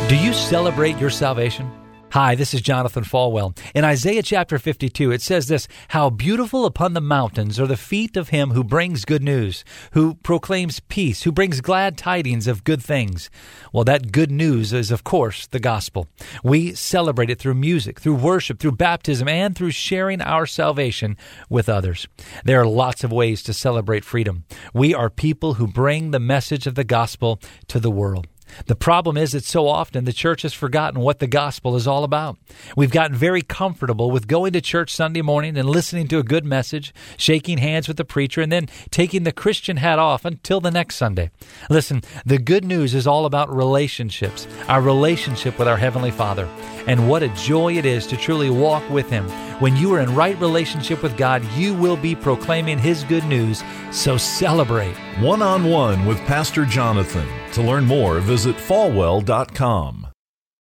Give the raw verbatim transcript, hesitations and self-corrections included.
Do you celebrate your salvation? Hi, this is Jonathan Falwell. In Isaiah chapter fifty-two, it says this, "How beautiful upon the mountains are the feet of him who brings good news, who proclaims peace, who brings glad tidings of good things." Well, that good news is, of course, the gospel. We celebrate it through music, through worship, through baptism, and through sharing our salvation with others. There are lots of ways to celebrate freedom. We are people who bring the message of the gospel to the world. The problem is that so often the church has forgotten what the gospel is all about. We've gotten very comfortable with going to church Sunday morning and listening to a good message, shaking hands with the preacher, and then taking the Christian hat off until the next Sunday. Listen, the good news is all about relationships, our relationship with our Heavenly Father. And what a joy it is to truly walk with Him. When you are in right relationship with God, you will be proclaiming His good news, so celebrate. One-on-one with Pastor Jonathan. To learn more, visit falwell dot com.